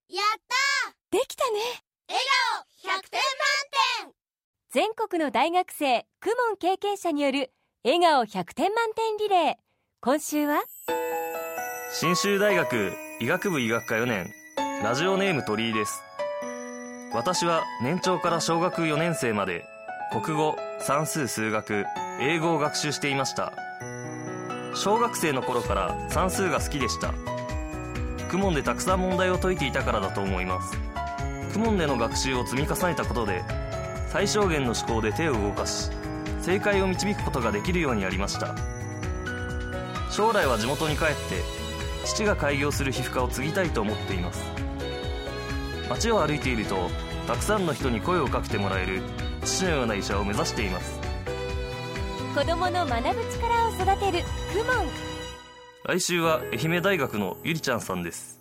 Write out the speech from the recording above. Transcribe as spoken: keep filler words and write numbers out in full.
やったできたね。 笑顔ひゃくてん満点。 全国の大学生公文経験者による笑顔ひゃくてん満点リレー。今週は信州大学医学部医学科よねん、ラジオネーム鳥居です。私は年長から小学よねん生まで国語、算数、数学、英語を学習していました。小学生の頃から算数が好きでした。公文でたくさん問題を解いていたからだと思います。公文での学習を積み重ねたことで最小限の思考で手を動かし正解を導くことができるようになりました。将来は地元に帰って父が開業する皮膚科を継ぎたいと思っています。街を歩いているとたくさんの人に声をかけてもらえる父のような医者を目指しています。 子どもの学ぶ力を育てる公文。 来週は愛媛大学のゆりちゃんさんです。